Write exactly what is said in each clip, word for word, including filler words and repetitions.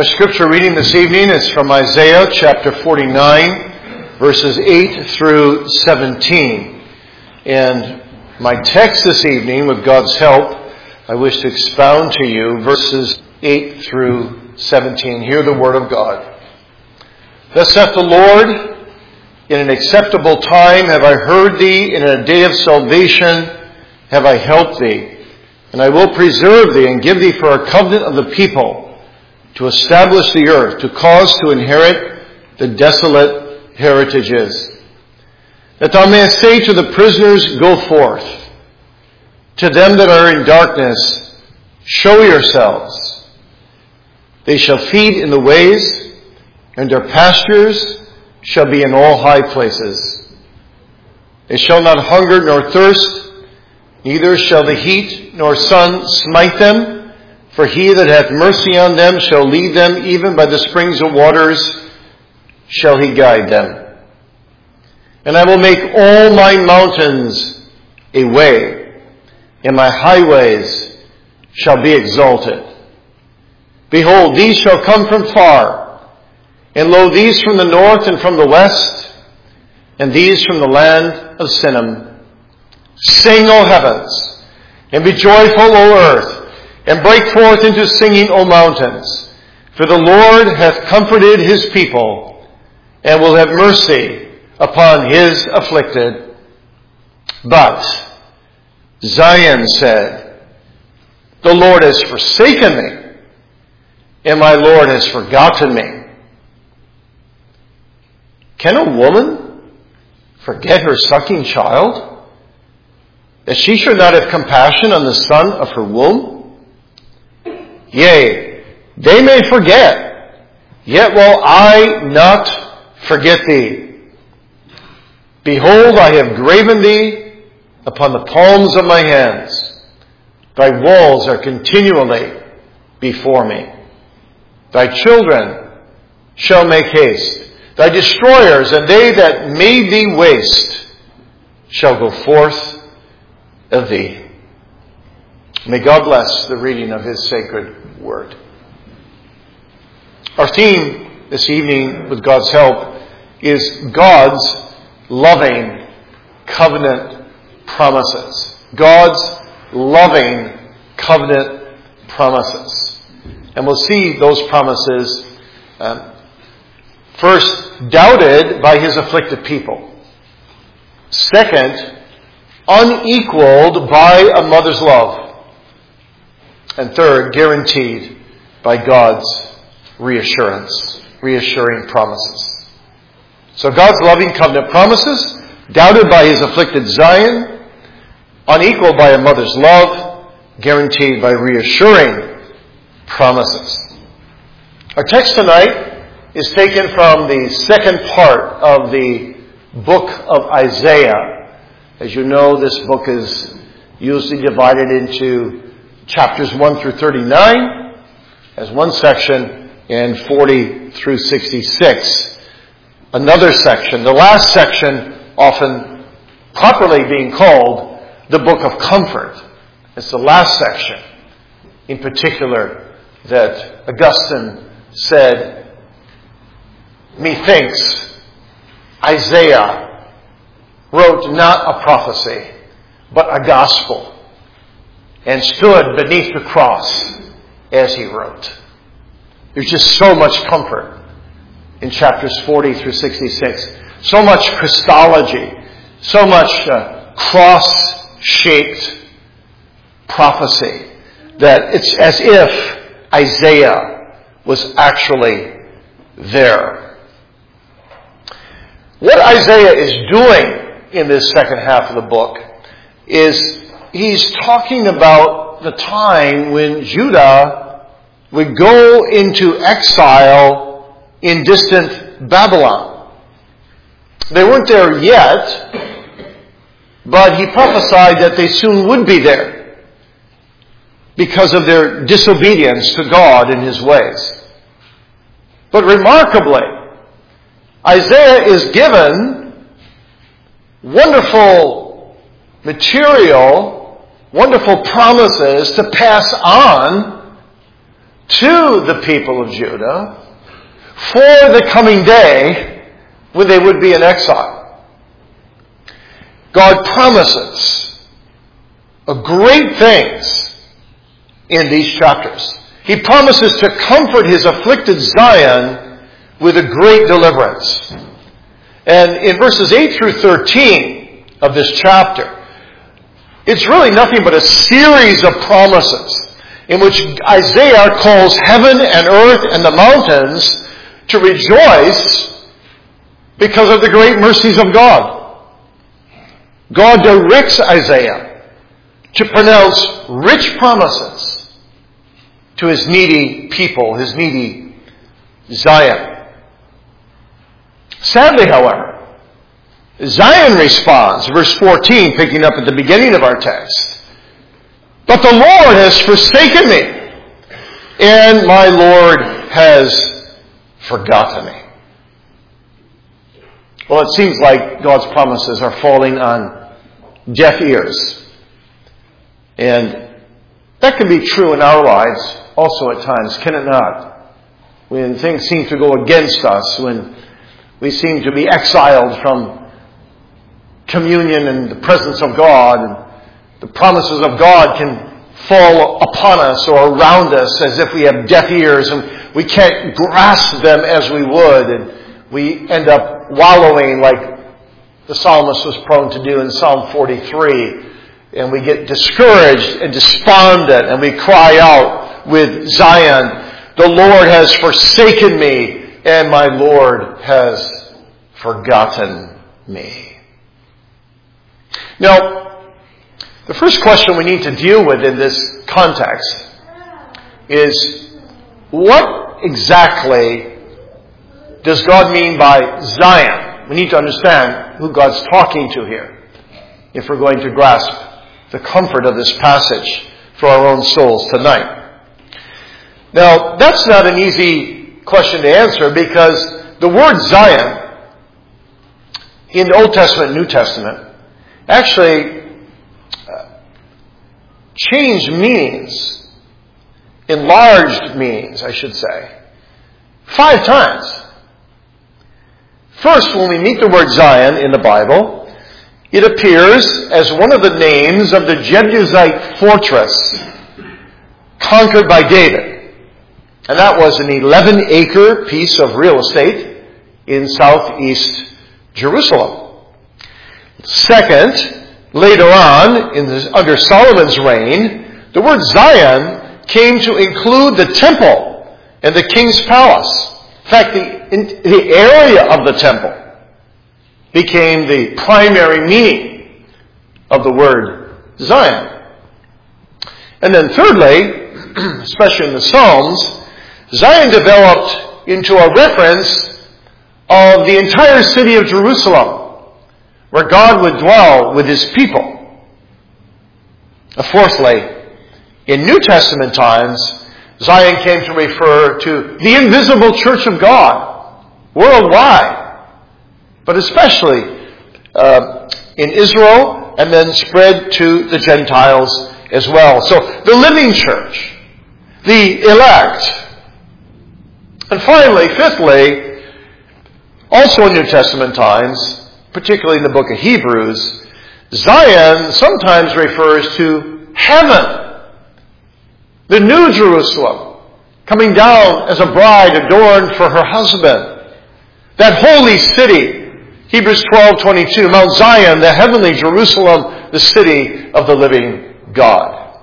Our scripture reading this evening is from Isaiah chapter forty-nine, verses eight through seventeen. And my text this evening, with God's help, I wish to expound to you verses eight through seventeen. Hear the word of God. Thus saith the Lord, in an acceptable time have I heard thee, in a day of salvation have I helped thee. And I will preserve thee and give thee for a covenant of the people, to establish the earth, to cause to inherit the desolate heritages. That thou mayest say to the prisoners, go forth. To them that are in darkness, show yourselves. They shall feed in the ways, and their pastures shall be in all high places. They shall not hunger nor thirst, neither shall the heat nor sun smite them. For he that hath mercy on them shall lead them, even by the springs of waters shall he guide them. And I will make all my mountains a way, and my highways shall be exalted. Behold, these shall come from far, and lo, these from the north and from the west, and these from the land of Sinim. Sing, O heavens, and be joyful, O earth, and break forth into singing, O mountains. For the Lord hath comforted his people, and will have mercy upon his afflicted. But Zion said, the Lord has forsaken me, and my Lord has forgotten me. Can a woman forget her sucking child, that she should not have compassion on the son of her womb? Yea, they may forget, yet will I not forget thee. Behold, I have graven thee upon the palms of my hands. Thy walls are continually before me. Thy children shall make haste. Thy destroyers and they that made thee waste shall go forth of thee. May God bless the reading of his sacred word. Our theme this evening, with God's help, is God's loving covenant promises. God's loving covenant promises. And we'll see those promises um, first doubted by his afflicted people. Second, unequaled by a mother's love. And third, guaranteed by God's reassurance, reassuring promises. So God's loving covenant promises, doubted by his afflicted Zion, unequaled by a mother's love, guaranteed by reassuring promises. Our text tonight is taken from the second part of the book of Isaiah. As you know, this book is usually divided into chapters one through thirty-nine as one section, and forty through sixty-six another section. The last section often properly being called the book of comfort. It's the last section in particular that Augustine said, methinks Isaiah wrote not a prophecy, but a gospel, and stood beneath the cross as he wrote. There's just so much comfort in chapters forty through sixty-six. So much Christology. So much uh, cross-shaped prophecy that it's as if Isaiah was actually there. What Isaiah is doing in this second half of the book is he's talking about the time when Judah would go into exile in distant Babylon. They weren't there yet, but he prophesied that they soon would be there because of their disobedience to God and his ways. But remarkably, Isaiah is given wonderful material, wonderful promises to pass on to the people of Judah for the coming day when they would be in exile. God promises great things in these chapters. He promises to comfort His afflicted Zion with a great deliverance. And in verses eight through thirteen of this chapter, it's really nothing but a series of promises in which Isaiah calls heaven and earth and the mountains to rejoice because of the great mercies of God. God directs Isaiah to pronounce rich promises to His needy people, His needy Zion. Sadly, however, Zion responds, verse fourteen, picking up at the beginning of our text, "But the Lord has forsaken me, and my Lord has forgotten me." Well, it seems like God's promises are falling on deaf ears. And that can be true in our lives also at times, can it not? When things seem to go against us, when we seem to be exiled from communion and the presence of God, and the promises of God can fall upon us or around us as if we have deaf ears and we can't grasp them as we would, and we end up wallowing like the psalmist was prone to do in Psalm forty-three, and we get discouraged and despondent, and we cry out with Zion, "The Lord has forsaken me, and my Lord has forgotten me." Now, the first question we need to deal with in this context is, what exactly does God mean by Zion? We need to understand who God's talking to here if we're going to grasp the comfort of this passage for our own souls tonight. Now, that's not an easy question to answer, because the word Zion in the Old Testament and New Testament actually uh, changed meanings, enlarged meanings, I should say, five times. First, when we meet the word Zion in the Bible, it appears as one of the names of the Jebusite fortress conquered by David. And that was an eleven-acre piece of real estate in southeast Jerusalem. Second, later on, in the, under Solomon's reign, the word Zion came to include the temple and the king's palace. In fact, the, in, the area of the temple became the primary meaning of the word Zion. And then thirdly, especially in the Psalms, Zion developed into a reference of the entire city of Jerusalem, where God would dwell with His people. Fourthly, in New Testament times, Zion came to refer to the invisible church of God, worldwide, but especially uh, in Israel, and then spread to the Gentiles as well. So the living church, the elect. And finally, fifthly, also in New Testament times, particularly in the book of Hebrews, Zion sometimes refers to heaven. The New Jerusalem, coming down as a bride adorned for her husband. That holy city, Hebrews twelve twenty-two, Mount Zion, the heavenly Jerusalem, the city of the living God.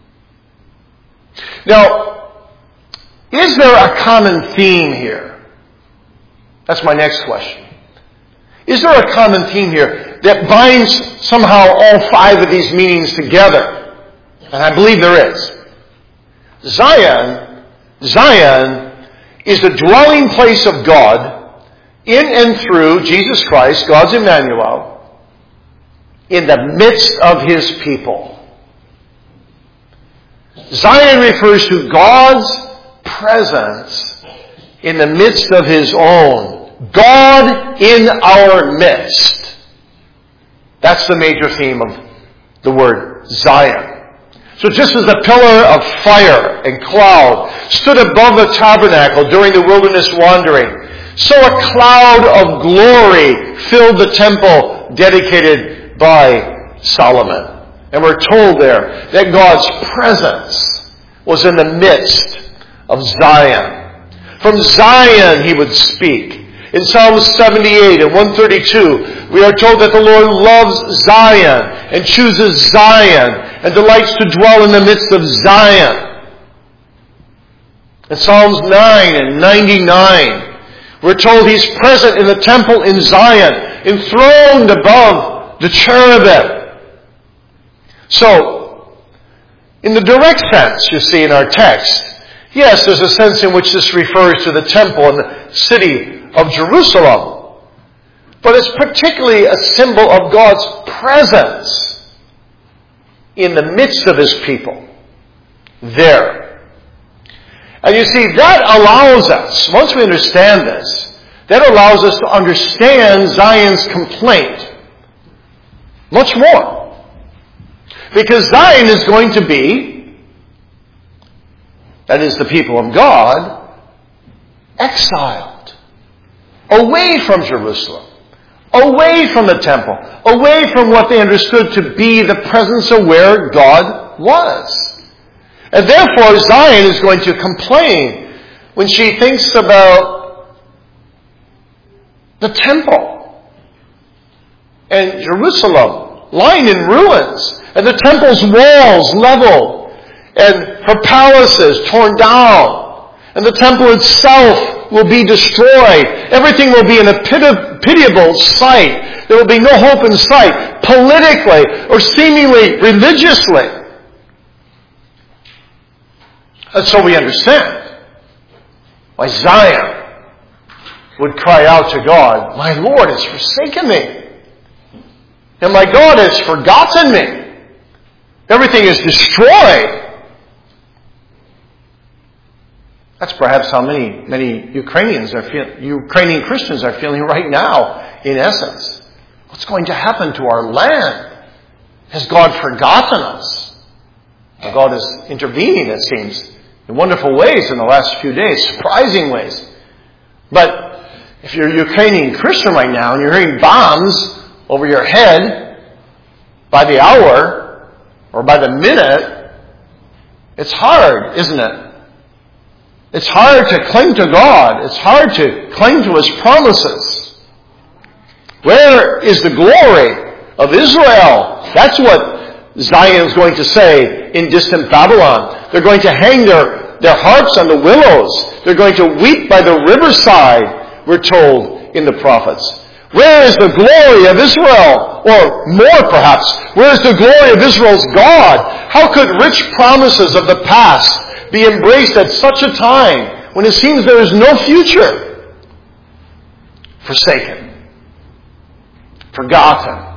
Now, is there a common theme here? That's my next question. Is there a common theme here that binds somehow all five of these meanings together? And I believe there is. Zion, Zion is the dwelling place of God in and through Jesus Christ, God's Emmanuel, in the midst of His people. Zion refers to God's presence in the midst of His own. God in our midst. That's the major theme of the word Zion. So just as the pillar of fire and cloud stood above the tabernacle during the wilderness wandering, so a cloud of glory filled the temple dedicated by Solomon. And we're told there that God's presence was in the midst of Zion. From Zion he would speak. In Psalm seventy-eight and one thirty-two, we are told that the Lord loves Zion and chooses Zion and delights to dwell in the midst of Zion. In Psalms nine and ninety-nine, we're told he's present in the temple in Zion, enthroned above the cherubim. So, in the direct sense, you see in our text, yes, there's a sense in which this refers to the temple and the city of Jerusalem. But it's particularly a symbol of God's presence in the midst of his people. There. And you see, that allows us, once we understand this, that allows us to understand Zion's complaint much more. Because Zion is going to be, that is the people of God, exiled. Away from Jerusalem. Away from the temple. Away from what they understood to be the presence of where God was. And therefore Zion is going to complain when she thinks about the temple and Jerusalem lying in ruins and the temple's walls leveled and her palaces torn down and the temple itself will be destroyed. Everything will be in a pitiable sight. There will be no hope in sight, politically or seemingly religiously. And so we understand why Zion would cry out to God, "My Lord has forsaken me, and my God has forgotten me. Everything is destroyed." That's perhaps how many many Ukrainians are feel, Ukrainian Christians are feeling right now, in essence. What's going to happen to our land? Has God forgotten us? Well, God is intervening, it seems, in wonderful ways in the last few days, surprising ways. But if you're a Ukrainian Christian right now and you're hearing bombs over your head by the hour or by the minute, it's hard, isn't it? It's hard to cling to God. It's hard to cling to his promises. Where is the glory of Israel? That's what Zion's going to say in distant Babylon. They're going to hang their, their harps on the willows. They're going to weep by the riverside, we're told in the prophets. Where is the glory of Israel? Or more perhaps, where is the glory of Israel's God? How could rich promises of the past be embraced at such a time when it seems there is no future? Forsaken. Forgotten.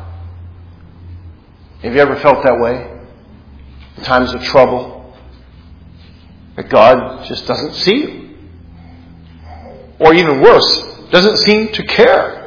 Have you ever felt that way? In times of trouble? That God just doesn't see you. Or even worse, doesn't seem to care.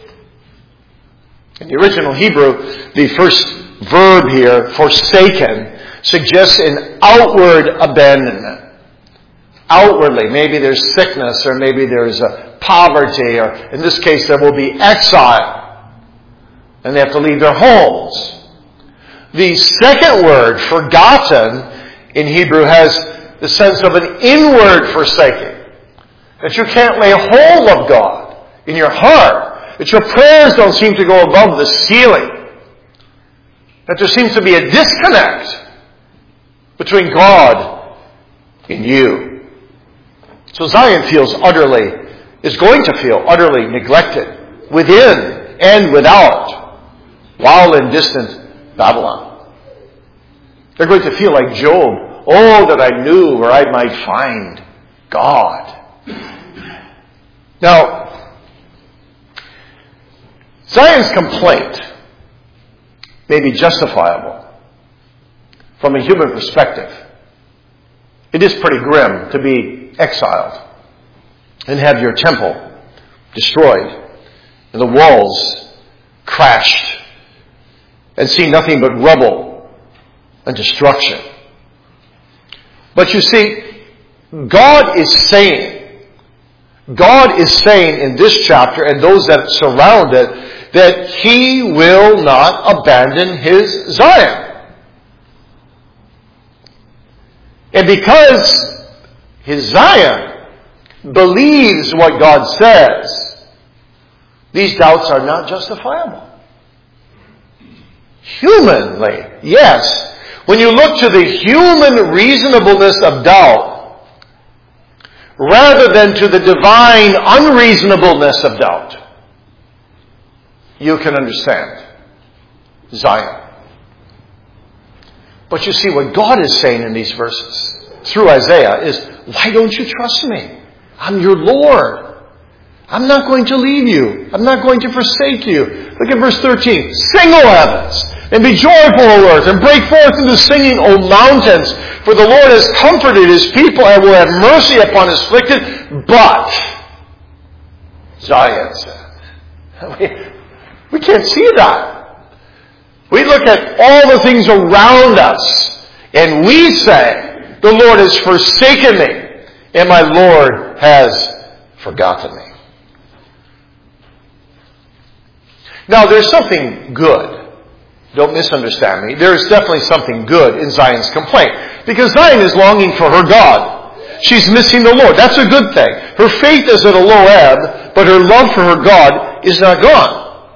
In the original Hebrew, the first verb here, forsaken, suggests an outward abandonment. Outwardly. Maybe there's sickness, or maybe there's a poverty, or in this case there will be exile. And they have to leave their homes. The second word, forgotten, in Hebrew has the sense of an inward forsaking. That you can't lay hold of God in your heart. That your prayers don't seem to go above the ceiling. That there seems to be a disconnect between God and you. So Zion feels utterly, is going to feel utterly neglected within and without, while in distant Babylon. They're going to feel like Job. Oh, that I knew where I might find God. Now, Zion's complaint may be justifiable from a human perspective. It is pretty grim to be exiled and have your temple destroyed and the walls crashed and see nothing but rubble and destruction. But you see, God is saying, God is saying in this chapter and those that surround it, that He will not abandon His Zion. And because His Zion believes what God says, these doubts are not justifiable. Humanly, yes. When you look to the human reasonableness of doubt, rather than to the divine unreasonableness of doubt, you can understand Zion. But you see, what God is saying in these verses, through Isaiah, is, why don't you trust me? I'm your Lord. I'm not going to leave you. I'm not going to forsake you. Look at verse thirteen. Sing, O heavens, and be joyful, O earth, and break forth into singing, O mountains, for the Lord has comforted His people and will have mercy upon His afflicted. But, Zion said, we, we can't see that. We look at all the things around us, and we say, the Lord has forsaken me, and my Lord has forgotten me. Now, there's something good. Don't misunderstand me. There is definitely something good in Zion's complaint. Because Zion is longing for her God. She's missing the Lord. That's a good thing. Her faith is at a low ebb, but her love for her God is not gone.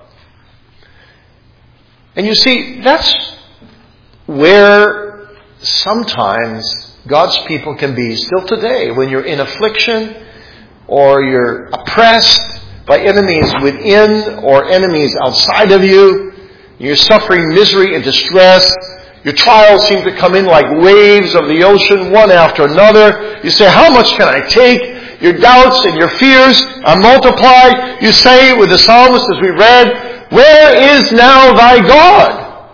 And you see, that's where sometimes God's people can be still today. When you're in affliction, or you're oppressed by enemies within or enemies outside of you. You're suffering misery and distress. Your trials seem to come in like waves of the ocean, one after another. You say, how much can I take? Your doubts and your fears are multiplied. You say with the psalmist, as we read, where is now thy God?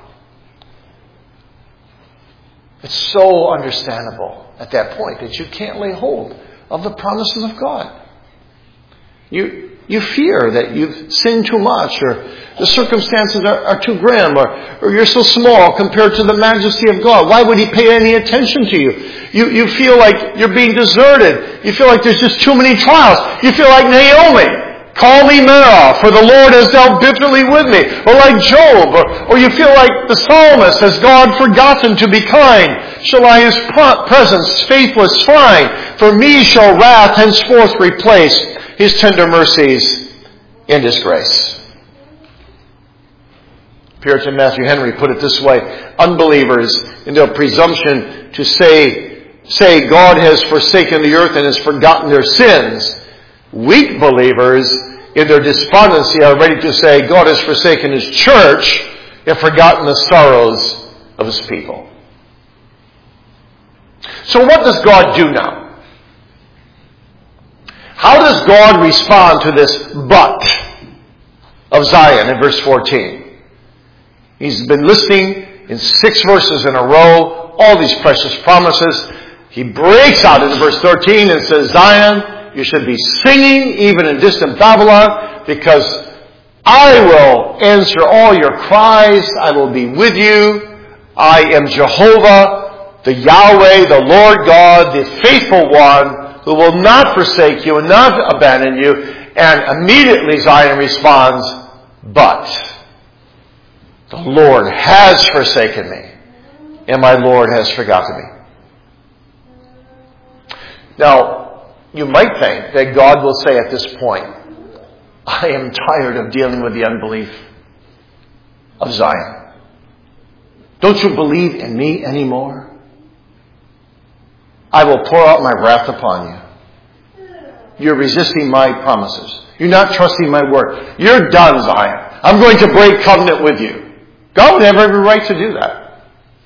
It's so understandable at that point that you can't lay hold of the promises of God. You You fear that you've sinned too much, or the circumstances are, are too grim, or, or you're so small compared to the majesty of God. Why would He pay any attention to you? You you feel like you're being deserted. You feel like there's just too many trials. You feel like Naomi. Call me Mara, for the Lord has dealt bitterly with me. Or like Job, or, or you feel like the psalmist, has God forgotten to be kind? Shall I His presence faithless find? For me shall wrath henceforth replace His tender mercies in His grace. Puritan Matthew Henry put it this way: unbelievers, in their presumption to say, say God has forsaken the earth and has forgotten their sins, weak believers, in their despondency, are ready to say God has forsaken His church and forgotten the sorrows of His people. So what does God do now? How does God respond to this but of Zion in verse fourteen? He's been listening in six verses in a row, all these precious promises. He breaks out in verse thirteen and says, Zion, you should be singing even in distant Babylon, because I will answer all your cries. I will be with you. I am Jehovah, the Yahweh, the Lord God, the faithful one, who will not forsake you and not abandon you. And immediately Zion responds, but the Lord has forsaken me, and my Lord has forgotten me. Now, you might think that God will say at this point, I am tired of dealing with the unbelief of Zion. Don't you believe in me anymore? I will pour out my wrath upon you. You're resisting my promises. You're not trusting my word. You're done, Zion. I'm going to break covenant with you. God would have every right to do that.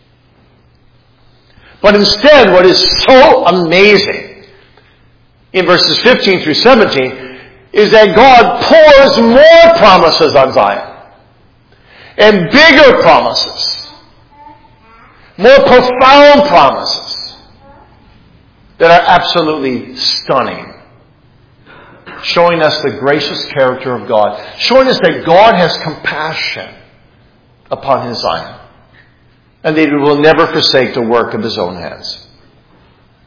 But instead, what is so amazing in verses fifteen through seventeen is that God pours more promises on Zion. And bigger promises. More profound promises that are absolutely stunning. Showing us the gracious character of God. Showing us that God has compassion upon His Zion. And that He will never forsake the work of His own hands.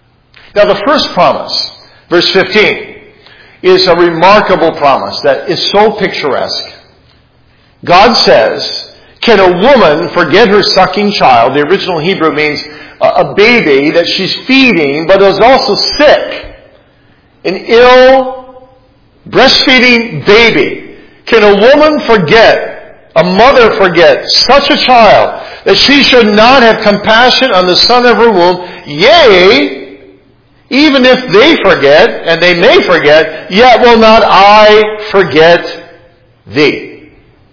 Now the first promise, verse fifteen, is a remarkable promise that is so picturesque. God says, can a woman forget her sucking child? The original Hebrew means a baby that she's feeding, but is also sick. An ill, breastfeeding baby. Can a woman forget, a mother forget, such a child, that she should not have compassion on the son of her womb? Yea, even if they forget, and they may forget, yet will not I forget thee.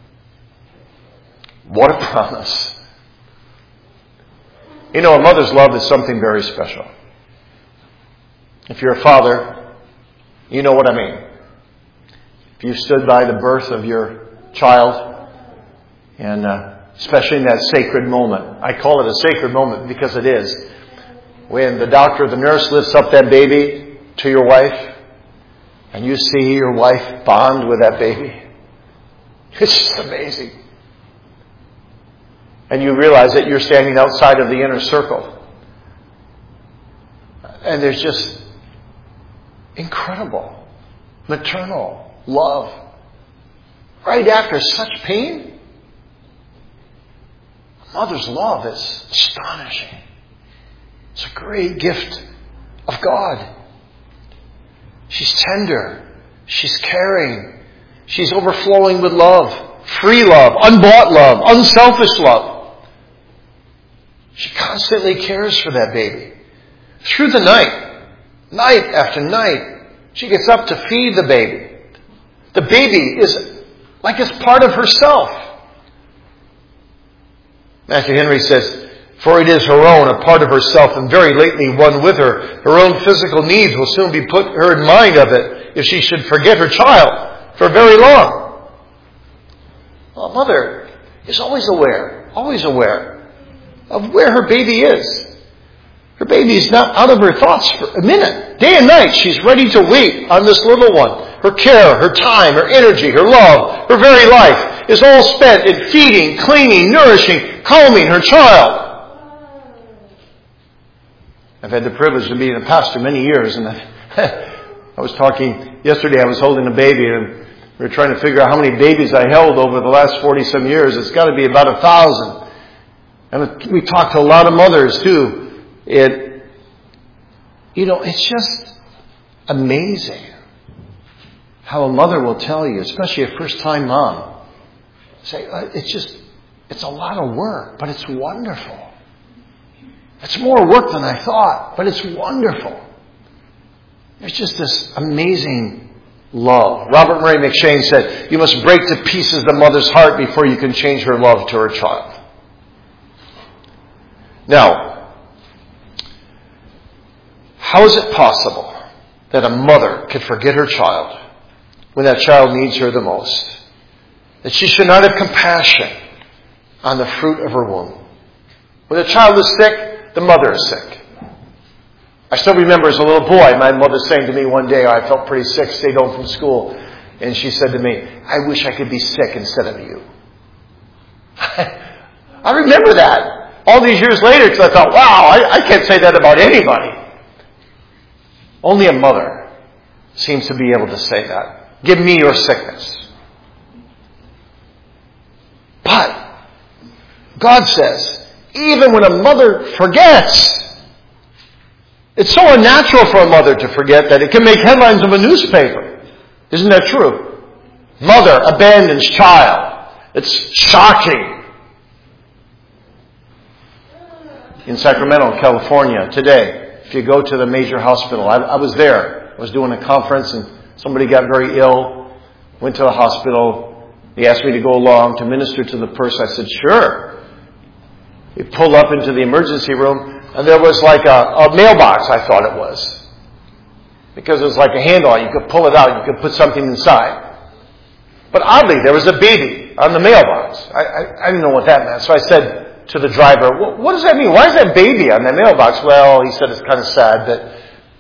What a promise. You know, a mother's love is something very special. If you're a father, you know what I mean. If you stood by the birth of your child, and uh, especially in that sacred moment, I call it a sacred moment because it is, when the doctor or the nurse lifts up that baby to your wife, and you see your wife bond with that baby, it's just amazing. And you realize that you're standing outside of the inner circle. And there's just incredible maternal love right after such pain. A mother's love is astonishing. It's a great gift of God. She's tender. She's caring. She's overflowing with love. Free love. Unbought love. Unselfish love. She constantly cares for that baby. Through the night. Night after night. She gets up to feed the baby. The baby is like it's part of herself. Matthew Henry says, for it is her own, a part of herself, and very lately one with her. Her own physical needs will soon be put her in mind of it, if she should forget her child for very long. Well, a mother is always aware, always aware of where her baby is. Her baby is not out of her thoughts for a minute. Day and night, she's ready to wait on this little one. Her care, her time, her energy, her love, her very life is all spent in feeding, cleaning, nourishing, calming her child. I've had the privilege of being a pastor many years, and I was talking yesterday, I was holding a baby, and we were trying to figure out how many babies I held over the last forty-some years. It's got to be about a thousand. And we talked to a lot of mothers, too. It, you know, it's just amazing how a mother will tell you, especially a first-time mom, say, it's just, it's a lot of work, but it's wonderful. It's more work than I thought, but it's wonderful. There's just this amazing love. Robert Murray McShane said, you must break to pieces the mother's heart before you can change her love to her child. Now, how is it possible that a mother could forget her child when that child needs her the most? That she should not have compassion on the fruit of her womb. When the child is sick, the mother is sick. I still remember as a little boy, my mother saying to me one day, I felt pretty sick, stayed home from school, and she said to me, I wish I could be sick instead of you. I remember that. All these years later, because I thought, wow, I, I can't say that about anybody. Only a mother seems to be able to say that. Give me your sickness. But God says, even when a mother forgets, it's so unnatural for a mother to forget that it can make headlines of a newspaper. Isn't that true? Mother abandons child. It's shocking. In Sacramento, California, today, if you go to the major hospital, I, I was there. I was doing a conference and somebody got very ill, went to the hospital. They asked me to go along to minister to the person. I said, sure. We pulled up into the emergency room and there was like a, a mailbox, I thought it was. Because it was like a handle. You could pull it out. You could put something inside. But oddly, there was a baby on the mailbox. I, I, I didn't know what that meant. So I said to the driver, what does that mean? Why is that baby on that mailbox? Well, he said it's kind of sad that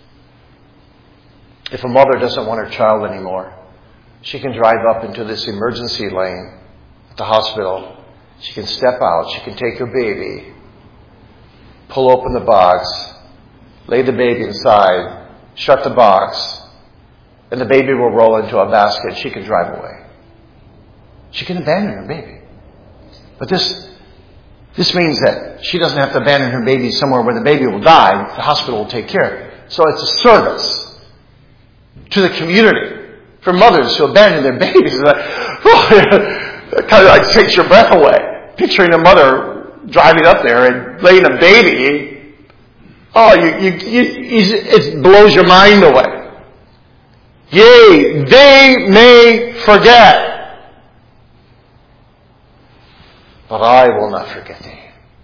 if a mother doesn't want her child anymore, she can drive up into this emergency lane at the hospital. She can step out. She can take her baby, pull open the box, lay the baby inside, shut the box, and the baby will roll into a basket. She can drive away. She can abandon her baby. But this, this means that she doesn't have to abandon her baby somewhere where the baby will die. The hospital will take care of it. So it's a service to the community for mothers who abandon their babies. Like, oh, it kind of like takes your breath away. Picturing a mother driving up there and laying a baby. Oh, you, you, you, it blows your mind away. Yea, they may forget, but I will not forget thee.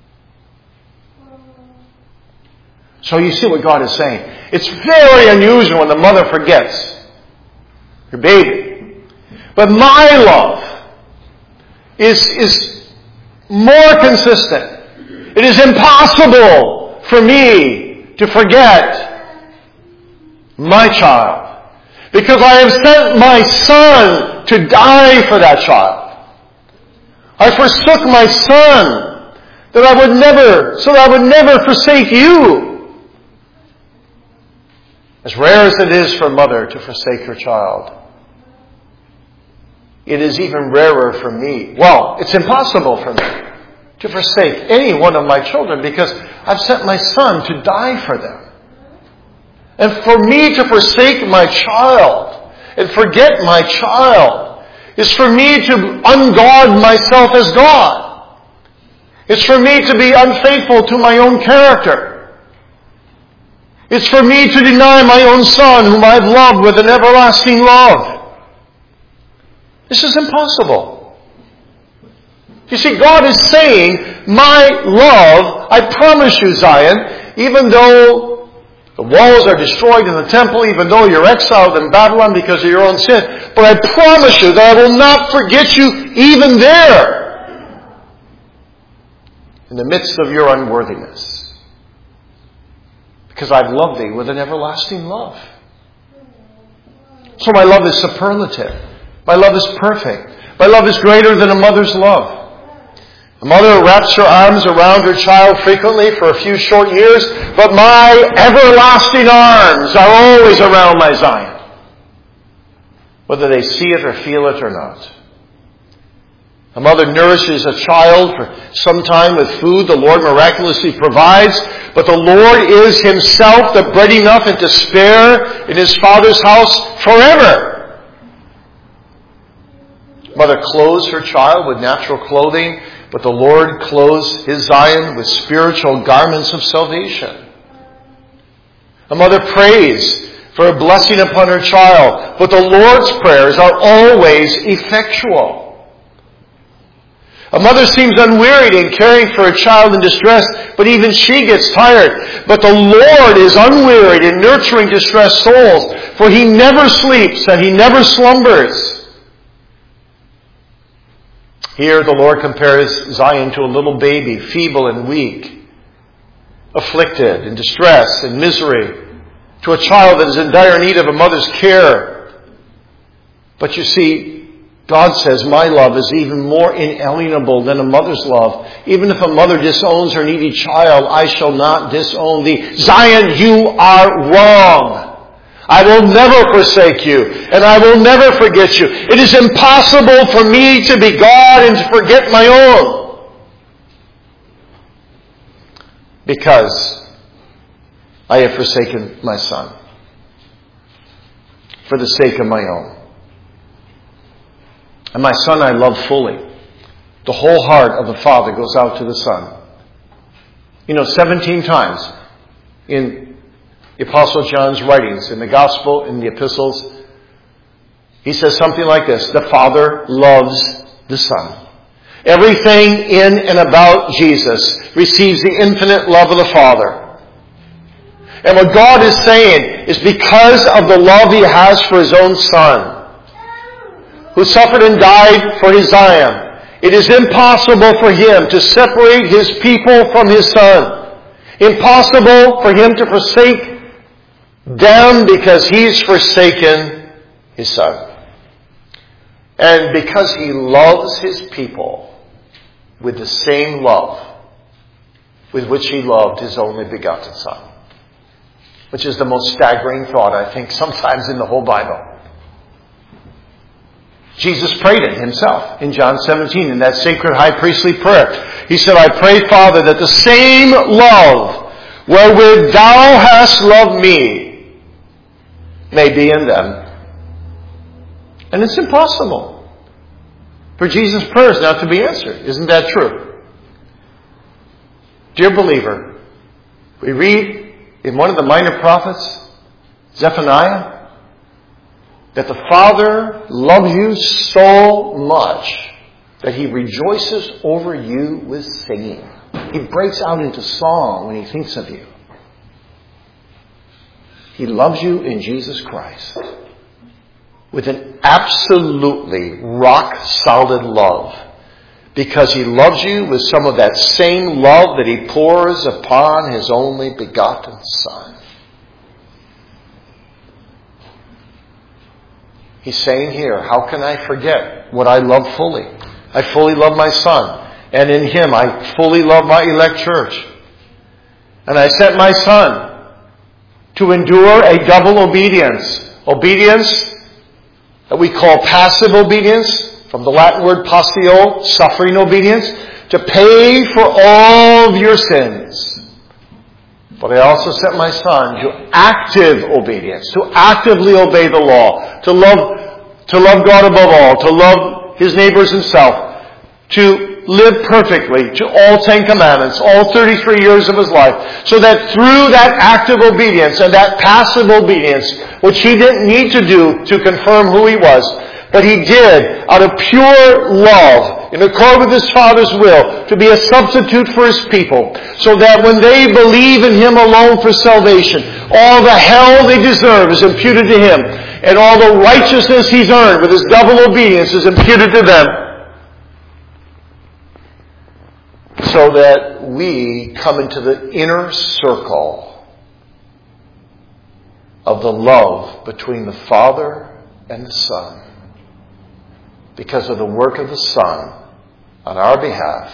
So you see what God is saying. It's very unusual when the mother forgets her baby. But my love is, is more consistent. It is impossible for me to forget my child, because I have sent my Son to die for that child. I forsook my Son that I would never, so that I would never forsake you. As rare as it is for a mother to forsake her child, it is even rarer for me. Well, it's impossible for me to forsake any one of my children, because I've sent my Son to die for them. And for me to forsake my child and forget my child is for me to unguard myself as God. It's for me to be unfaithful to my own character. It's for me to deny my own Son, whom I've loved with an everlasting love. This is impossible. You see, God is saying, my love, I promise you, Zion, even though the walls are destroyed in the temple, even though you're exiled in Babylon because of your own sin, but I promise you that I will not forget you even there, in the midst of your unworthiness. Because I've loved thee with an everlasting love. So my love is superlative. My love is perfect. My love is greater than a mother's love. A mother wraps her arms around her child frequently for a few short years, but my everlasting arms are always around my Zion, whether they see it or feel it or not. A mother nourishes a child for some time with food the Lord miraculously provides, but the Lord is Himself the bread enough and to spare in His Father's house forever. Mother clothes her child with natural clothing, but the Lord clothes His Zion with spiritual garments of salvation. A mother prays for a blessing upon her child, but the Lord's prayers are always effectual. A mother seems unwearied in caring for a child in distress, but even she gets tired. But the Lord is unwearied in nurturing distressed souls, for He never sleeps and He never slumbers. Here the Lord compares Zion to a little baby, feeble and weak, afflicted in distress and misery, to a child that is in dire need of a mother's care. But you see, God says, my love is even more inalienable than a mother's love. Even if a mother disowns her needy child, I shall not disown thee. Zion, you are wrong. I will never forsake you, and I will never forget you. It is impossible for me to be God and to forget my own, because I have forsaken my Son for the sake of my own. And my Son I love fully. The whole heart of the Father goes out to the Son. You know, seventeen times in the Apostle John's writings, in the Gospel, in the epistles, he says something like this: the Father loves the Son. Everything in and about Jesus receives the infinite love of the Father. And what God is saying is, because of the love He has for His own Son, who suffered and died for His Zion, it is impossible for Him to separate His people from His Son. Impossible for Him to forsake them, because He's forsaken His Son. And because He loves His people with the same love with which He loved His only begotten Son. which is the most staggering thought, I think, sometimes in the whole Bible. Jesus prayed it himself in John seventeen, in that sacred high priestly prayer. He said, I pray, Father, that the same love wherewith thou hast loved me may be in them. And it's impossible for Jesus' prayers not to be answered. Isn't that true? Dear believer, we read in one of the minor prophets, Zephaniah, that the Father loves you so much that He rejoices over you with singing. He breaks out into song when He thinks of you. He loves you in Jesus Christ with an absolutely rock-solid love, because He loves you with some of that same love that He pours upon His only begotten Son. He's saying here, how can I forget what I love fully? I fully love my Son. And in Him, I fully love my elect church. And I sent my Son to endure a double obedience. Obedience that we call passive obedience, from the Latin word passio, suffering obedience, to pay for all of your sins. But I also sent my Son to active obedience, to actively obey the law, to love, to love God above all, to love His neighbors Himself, to live perfectly to all Ten Commandments, all thirty-three years of His life, so that through that active obedience and that passive obedience, which He didn't need to do to confirm who He was, but He did out of pure love, in accord with His Father's will, to be a substitute for His people, so that when they believe in Him alone for salvation, all the hell they deserve is imputed to Him, and all the righteousness He's earned with His double obedience is imputed to them, so that we come into the inner circle of the love between the Father and the Son, because of the work of the Son on our behalf.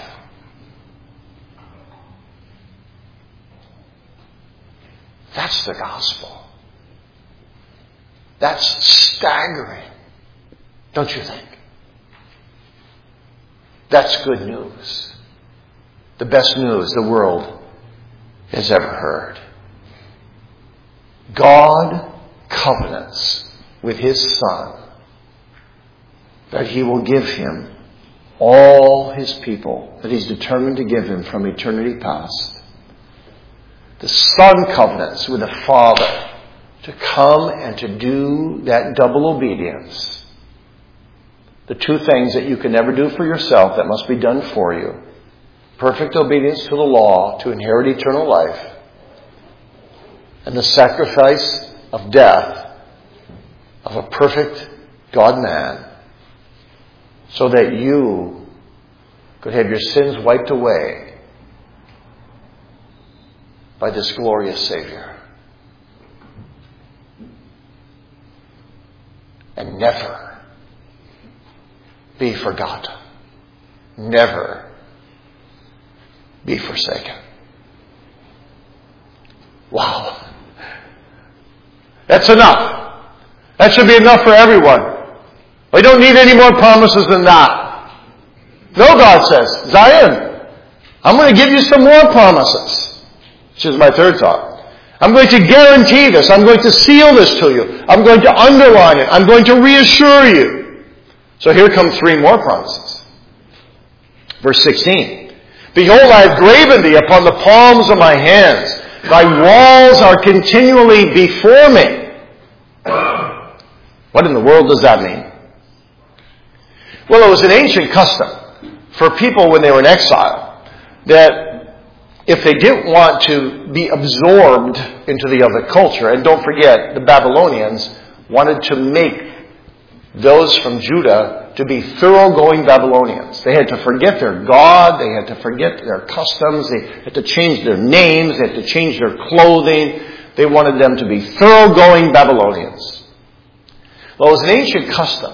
That's the gospel. That's staggering, don't you think? That's good news. The best news the world has ever heard. God covenants with His Son that He will give Him all His people that He's determined to give Him from eternity past. The Son covenants with the Father to come and to do that double obedience. The two things that you can never do for yourself that must be done for you. Perfect obedience to the law to inherit eternal life. And the sacrifice of death of a perfect God-man, so that you could have your sins wiped away by this glorious Savior. And never be forgotten. Never be forsaken. Wow. That's enough. That should be enough for everyone. We don't need any more promises than that. No, God says, Zion, I'm going to give you some more promises. Which is my third thought. I'm going to guarantee this. I'm going to seal this to you. I'm going to underline it. I'm going to reassure you. So here come three more promises. Verse sixteen. Behold, I have graven thee upon the palms of my hands. Thy walls are continually before me. What in the world does that mean? Well, it was an ancient custom for people when they were in exile that if they didn't want to be absorbed into the other culture, and don't forget, the Babylonians wanted to make those from Judah to be thoroughgoing Babylonians. They had to forget their God, they had to forget their customs, they had to change their names, they had to change their clothing. They wanted them to be thoroughgoing Babylonians. Well, it was an ancient custom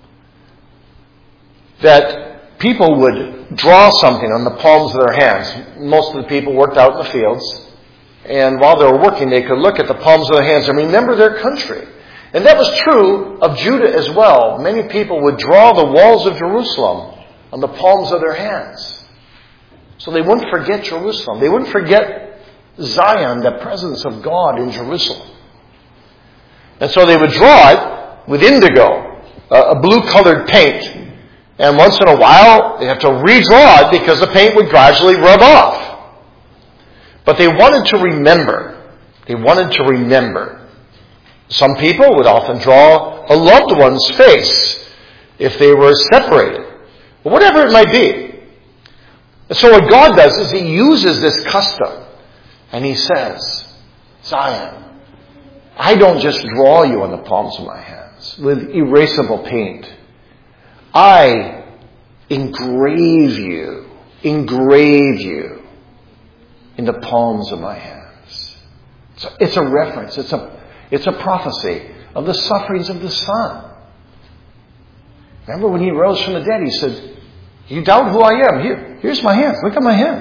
that people would draw something on the palms of their hands. Most of the people worked out in the fields. And while they were working, they could look at the palms of their hands and remember their country. And that was true of Judah as well. Many people would draw the walls of Jerusalem on the palms of their hands. So they wouldn't forget Jerusalem. They wouldn't forget Zion, the presence of God in Jerusalem. And so they would draw it with indigo, a blue-colored paint. And once in a while, they have to redraw it because the paint would gradually rub off. But they wanted to remember. They wanted to remember. Some people would often draw a loved one's face if they were separated. But whatever it might be. And so what God does is He uses this custom. And He says, Zion, I don't just draw you on the palms of my hands with erasable paint. I engrave you, engrave you in the palms of my hands. So it's a reference, it's a, it's a prophecy of the sufferings of the Son. Remember when He rose from the dead, He said, you doubt who I am? Here, here's my hands. Look at my hands.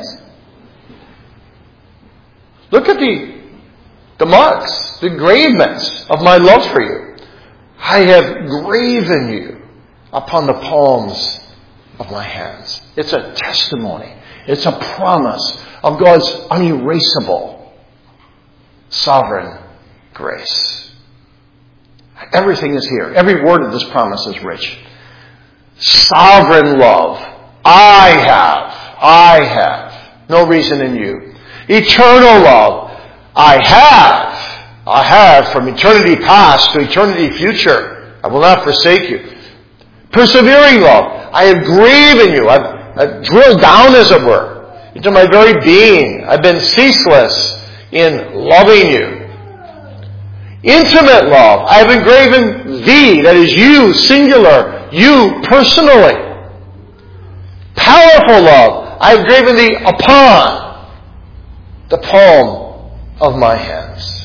Look at the, the marks, the engravements of my love for you. I have graven you upon the palms of my hands. It's a testimony. It's a promise of God's unerasable, sovereign grace. Everything is here. Every word of this promise is rich. Sovereign love. I have. I have. No reason in you. Eternal love. I have. I have from eternity past to eternity future. I will not forsake you. Persevering love. I have graven you. I've, I've drilled down, as it were, into my very being. I've been ceaseless in loving you. Intimate love. I have engraven thee, that is you, singular, you personally. Powerful love. I have graven thee upon the palm of my hands.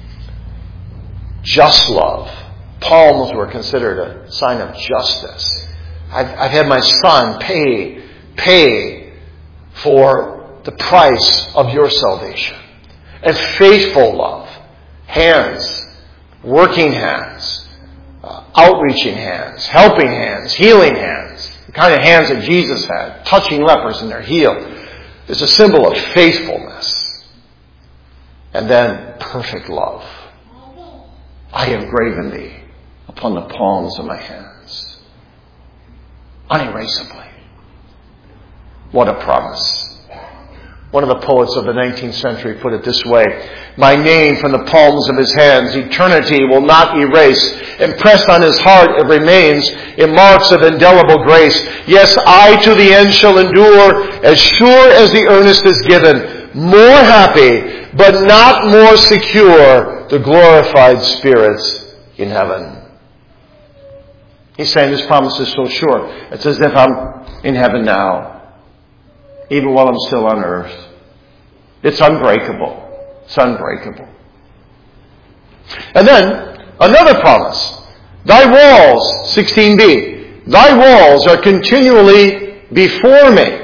Just love. Palms were considered a sign of justice. I've, I've had my Son pay, pay for the price of your salvation. And faithful love. Hands. Working hands. Uh, outreaching hands. Helping hands. Healing hands. The kind of hands that Jesus had. Touching lepers and they're healed. It's a symbol of faithfulness. And then perfect love. I have graven thee upon the palms of my hands. Unerasably. What a promise. One of the poets of the nineteenth century put it this way. My name from the palms of his hands eternity will not erase. Impressed on his heart it remains in marks of indelible grace. Yes, I to the end shall endure as sure as the earnest is given. More happy, but not more secure, the glorified spirits in heaven. He's saying this promise is so sure. It's as if I'm in heaven now, even while I'm still on earth. It's unbreakable. It's unbreakable. And then, another promise. Thy walls, sixteen b, thy walls are continually before me.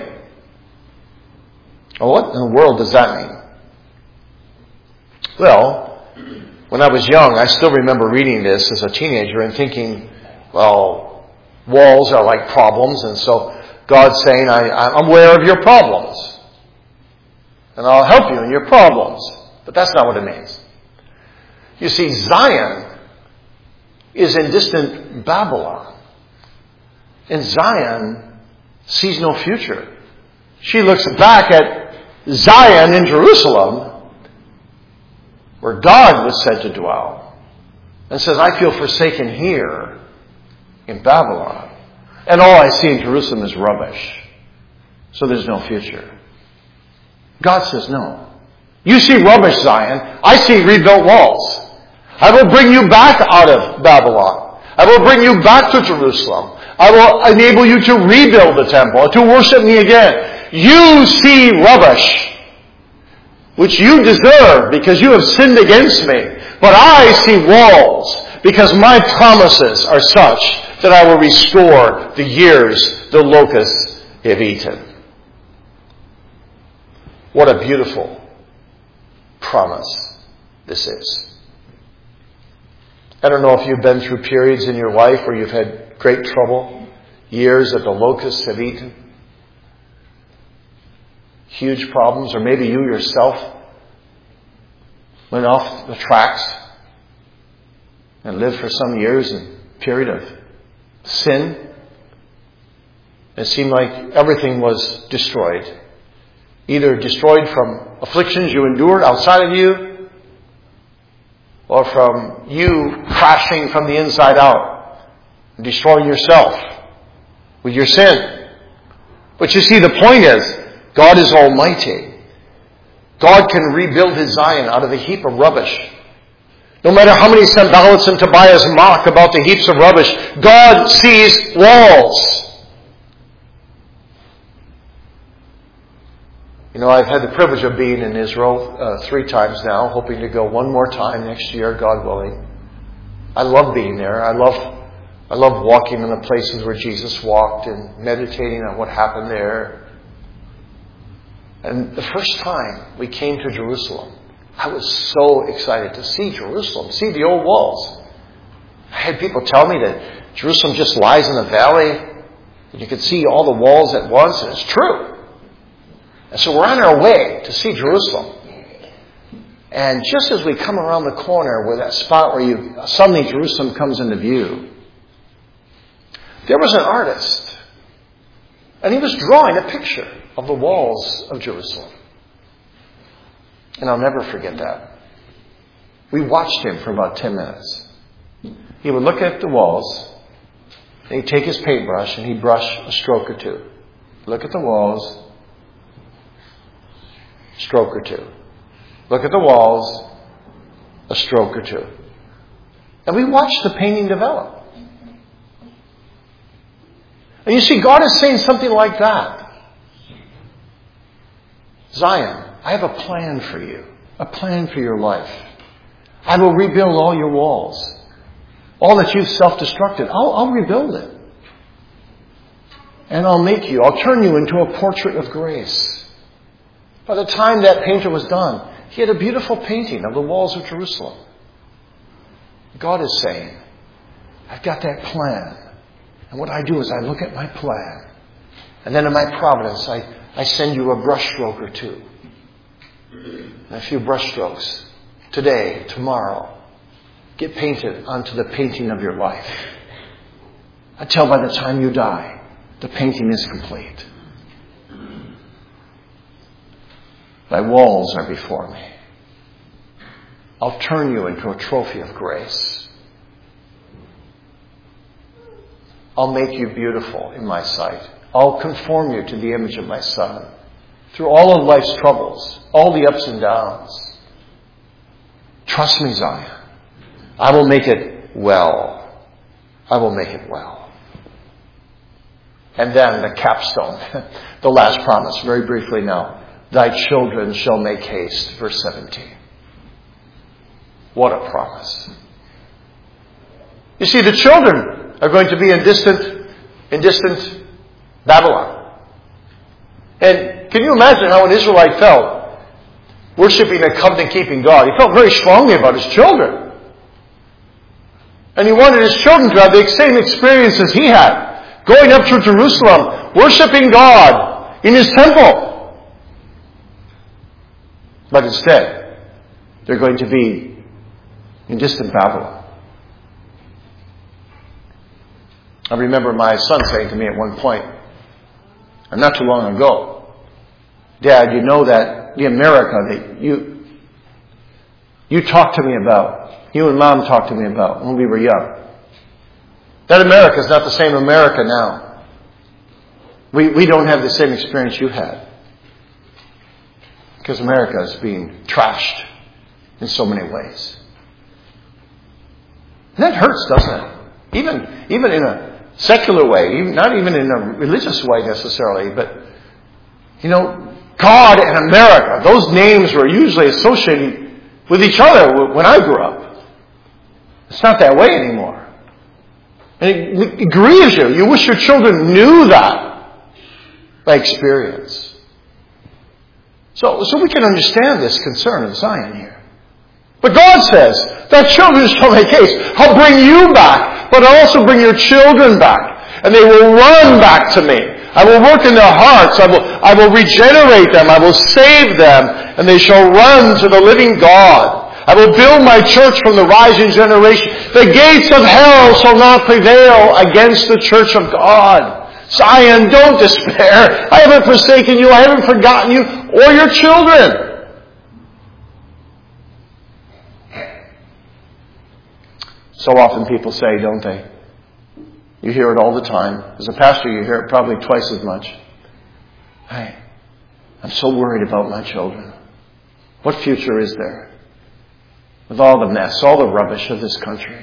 Well, what in the world does that mean? Well, when I was young, I still remember reading this as a teenager and thinking, well, walls are like problems, and so God's saying, I, I'm aware of your problems. And I'll help you in your problems. But that's not what it means. You see, Zion is in distant Babylon. And Zion sees no future. She looks back at Zion in Jerusalem, where God was said to dwell, and says, I feel forsaken here in Babylon. And all I see in Jerusalem is rubbish. So there's no future. God says, no. You see rubbish, Zion. I see rebuilt walls. I will bring you back out of Babylon. I will bring you back to Jerusalem. I will enable you to rebuild the temple, to worship me again. You see rubbish, which you deserve because you have sinned against me. But I see walls because my promises are such that I will restore the years the locusts have eaten. What a beautiful promise this is. I don't know if you've been through periods in your life where you've had great trouble, years that the locusts have eaten, huge problems, or maybe you yourself went off the tracks and lived for some years in a period of sin. It seemed like everything was destroyed. Either destroyed from afflictions you endured outside of you, or from you crashing from the inside out, destroying yourself with your sin. But you see, the point is, God is almighty. God can rebuild His Zion out of a heap of rubbish. No matter how many Sanballats and Tobias mock about the heaps of rubbish, God sees walls. You know, I've had the privilege of being in Israel uh, three times now, hoping to go one more time next year, God willing. I love being there. I love, I love walking in the places where Jesus walked and meditating on what happened there. And the first time we came to Jerusalem, I was so excited to see Jerusalem, see the old walls. I had people tell me that Jerusalem just lies in a valley, and you could see all the walls at once, and it's true. And so we're on our way to see Jerusalem. And just as we come around the corner where that spot where you suddenly Jerusalem comes into view, there was an artist. And he was drawing a picture of the walls of Jerusalem. And I'll never forget that. We watched him for about ten minutes. He would look at the walls, and he'd take his paintbrush and he'd brush a stroke or two. Look at the walls, stroke or two. Look at the walls, a stroke or two. And we watched the painting develop. And you see, God is saying something like that. Zion, I have a plan for you. A plan for your life. I will rebuild all your walls. All that you've self-destructed, I'll, I'll rebuild it. And I'll make you, I'll turn you into a portrait of grace. By the time that painter was done, he had a beautiful painting of the walls of Jerusalem. God is saying, I've got that plan. And what I do is I look at my plan. And then in my providence, I, I send you a brush stroke or two. And a few brush strokes. Today, tomorrow. Get painted onto the painting of your life. Until by the time you die, the painting is complete. Thy walls are before me. I'll turn you into a trophy of grace. I'll make you beautiful in my sight. I'll conform you to the image of my Son. Through all of life's troubles, all the ups and downs. Trust me, Zion. I will make it well. I will make it well. And then the capstone, the last promise, very briefly now. Thy children shall make haste. Verse seventeen. What a promise. You see, the children are going to be in distant, in distant Babylon. And can you imagine how an Israelite felt worshiping a covenant-keeping God? He felt very strongly about his children. And he wanted his children to have the same experiences he had. Going up to Jerusalem, worshiping God in His temple. But instead, they're going to be in distant Babylon. I remember my son saying to me at one point, and not too long ago, Dad, you know that the America that you you talked to me about, you and Mom talked to me about when we were young, that America is not the same America now. We we don't have the same experience you had. Because America is being trashed in so many ways. And that hurts, doesn't it? Even, even in a secular way, even, not even in a religious way necessarily, but, you know, God and America, those names were usually associated with each other when I grew up. It's not that way anymore. And it, it grieves you. You wish your children knew that by experience. So, so we can understand this concern of Zion here. But God says, that children shall make haste. I'll bring you back, but I'll also bring your children back. And they will run back to me. I will work in their hearts. I will, I will regenerate them. I will save them. And they shall run to the living God. I will build my church from the rising generation. The gates of hell shall not prevail against the church of God. Zion, don't despair. I haven't forsaken you. I haven't forgotten you or your children. So often people say, don't they? You hear it all the time. As a pastor, you hear it probably twice as much. Hey, I'm so worried about my children. What future is there? With all the mess, all the rubbish of this country.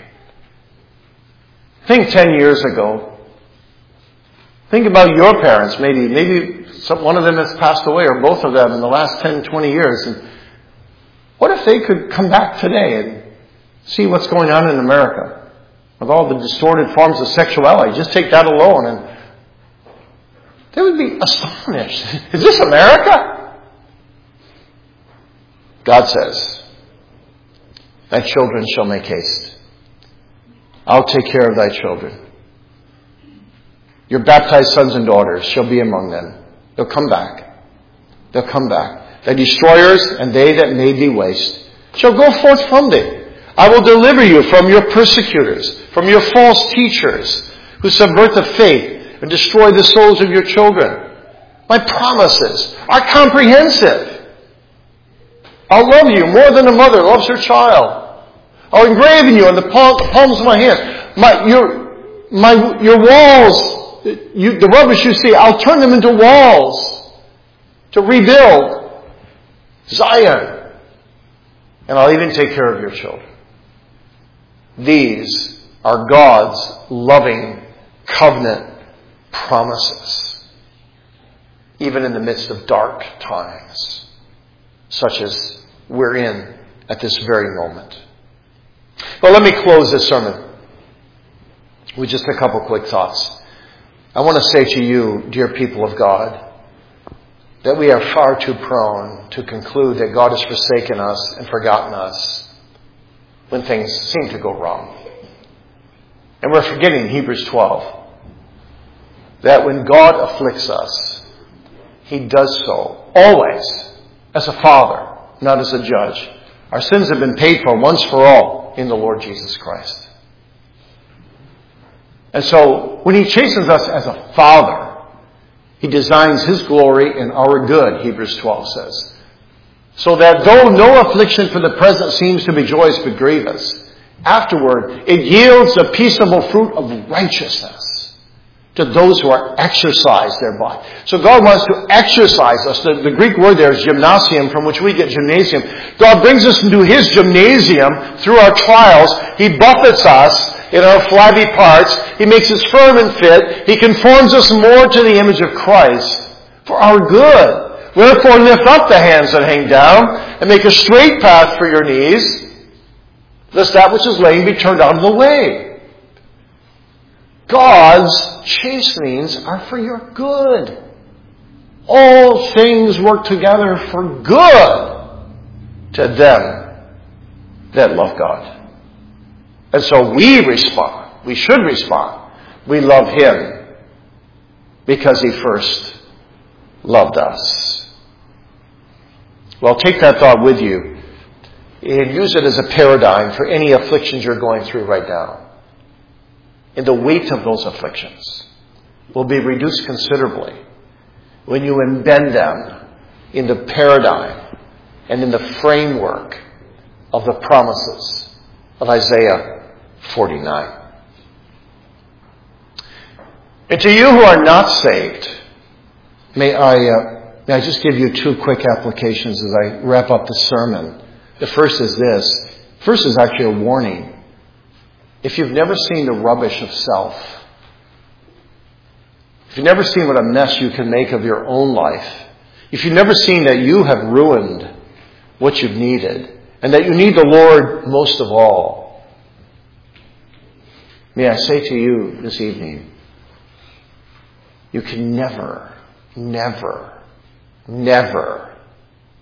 Think ten years ago. Think about your parents. Maybe maybe some, one of them has passed away, or both of them in the last ten, twenty years. And what if they could come back today and see what's going on in America with all the distorted forms of sexuality? Just take that alone and they would be astonished. Is this America? God says, thy children shall make haste. I'll take care of thy children. Your baptized sons and daughters shall be among them. They'll come back. They'll come back. Thy destroyers and they that made thee waste shall go forth from thee. I will deliver you from your persecutors, from your false teachers who subvert the faith and destroy the souls of your children. My promises are comprehensive. I'll love you more than a mother loves her child. I'll engrave you on the palms of my hands. My, your, my, your walls, you, the rubbish you see, I'll turn them into walls to rebuild Zion. And I'll even take care of your children. These are God's loving covenant promises, even in the midst of dark times, such as we're in at this very moment. Well, let me close this sermon with just a couple quick thoughts. I want to say to you, dear people of God, that we are far too prone to conclude that God has forsaken us and forgotten us when things seem to go wrong. And we're forgetting Hebrews twelve, that when God afflicts us, He does so always as a father, not as a judge. Our sins have been paid for once for all in the Lord Jesus Christ. And so when He chastens us as a father, He designs His glory in our good, Hebrews twelve says. So that though no affliction for the present seems to be joyous but grievous, afterward it yields the peaceable fruit of righteousness to those who are exercised thereby. So God wants to exercise us. The, the Greek word there is gymnasium, from which we get gymnasium. God brings us into His gymnasium through our trials. He buffets us in our flabby parts. He makes us firm and fit. He conforms us more to the image of Christ for our good. Wherefore lift up the hands that hang down, and make a straight path for your knees, lest that which is lame be turned out of the way. God's chastenings are for your good. All things work together for good to them that love God. And so we respond. We should respond. We love Him because He first loved us. Well, take that thought with you and use it as a paradigm for any afflictions you're going through right now. And the weight of those afflictions will be reduced considerably when you embed them in the paradigm and in the framework of the promises of Isaiah forty-nine. And to you who are not saved, may I... Uh, May I just give you two quick applications as I wrap up the sermon. The first is this. First is actually a warning. If you've never seen the rubbish of self, if you've never seen what a mess you can make of your own life, if you've never seen that you have ruined what you've needed, and that you need the Lord most of all, may I say to you this evening, you can never, never, Never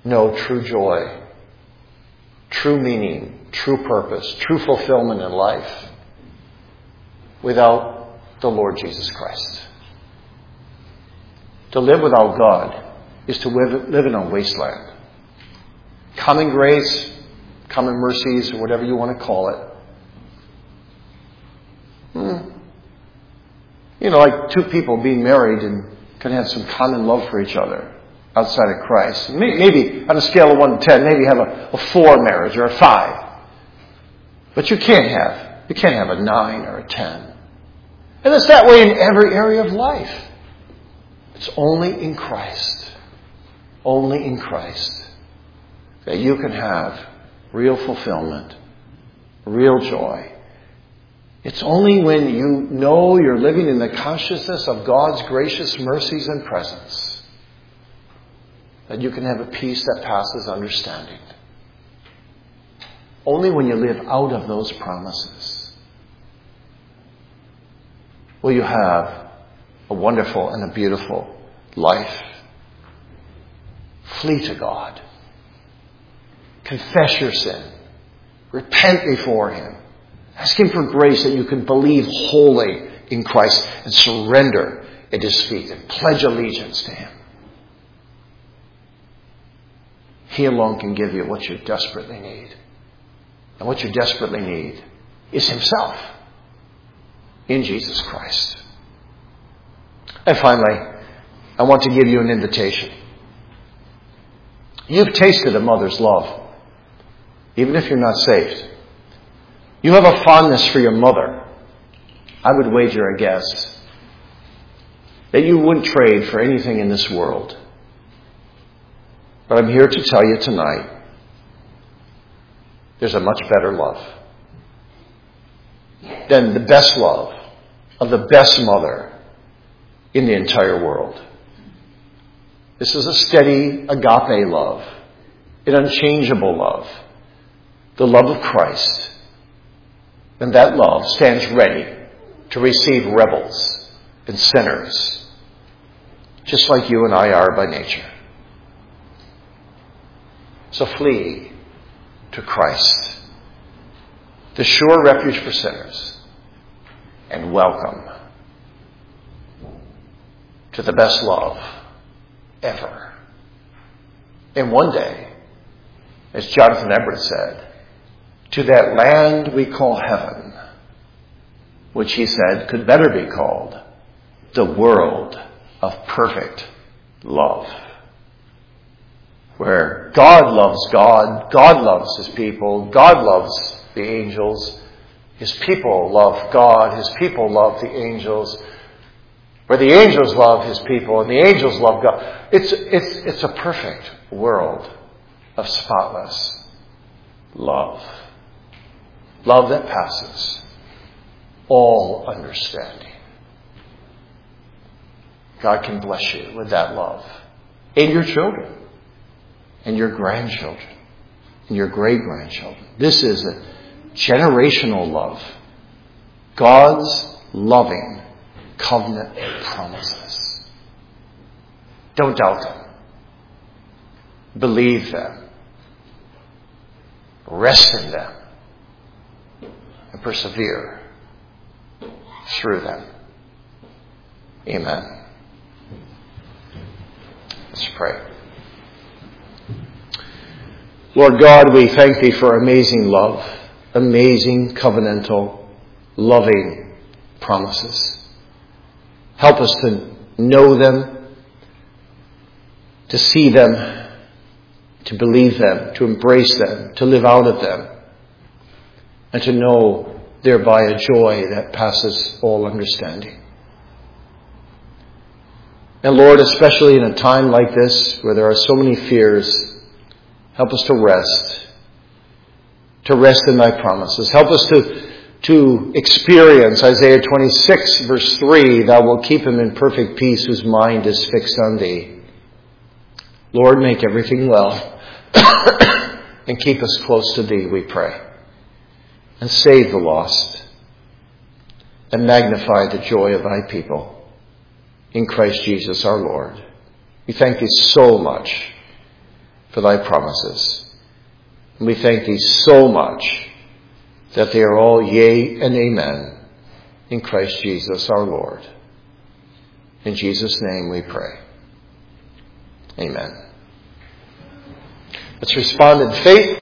know true joy, true meaning, true purpose, true fulfillment in life without the Lord Jesus Christ. To live without God is to live, live in a wasteland. Common grace, common mercies, or whatever you want to call it. Hmm. You know, like two people being married and can have some common love for each other outside of Christ. Maybe on a scale of one to ten, maybe have a, a four marriage or a five. But you can't have, you can't have a nine or a ten. And it's that way in every area of life. It's only in Christ, only in Christ, that you can have real fulfillment, real joy. It's only when you know you're living in the consciousness of God's gracious mercies and presence that you can have a peace that passes understanding. Only when you live out of those promises will you have a wonderful and a beautiful life. Flee to God. Confess your sin. Repent before Him. Ask Him for grace that you can believe wholly in Christ and surrender at His feet and pledge allegiance to Him. He alone can give you what you desperately need. And what you desperately need is Himself in Jesus Christ. And finally, I want to give you an invitation. You've tasted a mother's love, even if you're not saved. You have a fondness for your mother. I would wager a guess that you wouldn't trade for anything in this world. But I'm here to tell you tonight, there's a much better love than the best love of the best mother in the entire world. This is a steady agape love, an unchangeable love, the love of Christ. And that love stands ready to receive rebels and sinners, just like you and I are by nature. So flee to Christ, the sure refuge for sinners, and welcome to the best love ever. And one day, as Jonathan Everett said, to that land we call heaven, which he said could better be called the world of perfect love, where God loves God, God loves His people, God loves the angels, His people love God, His people love the angels, where the angels love His people and the angels love God. It's, it's, it's a perfect world of spotless love. Love that passes all understanding. God can bless you with that love. And your children. And your grandchildren. And your great-grandchildren. This is a generational love. God's loving covenant promises. Don't doubt them. Believe them. Rest in them. And persevere through them. Amen. Let's pray. Lord God, we thank Thee for amazing love, amazing covenantal, loving promises. Help us to know them, to see them, to believe them, to embrace them, to live out of them, and to know thereby a joy that passes all understanding. And Lord, especially in a time like this where there are so many fears, help us to rest, to rest in Thy promises. Help us to, to experience Isaiah twenty-six, verse three, Thou wilt keep him in perfect peace whose mind is fixed on Thee. Lord, make everything well and keep us close to Thee, we pray. And save the lost and magnify the joy of Thy people in Christ Jesus our Lord. We thank Thee so much for thy promises. And we thank thee so much that they are all yea and amen in Christ Jesus our Lord. In Jesus' name we pray. Amen. Let's respond in faith.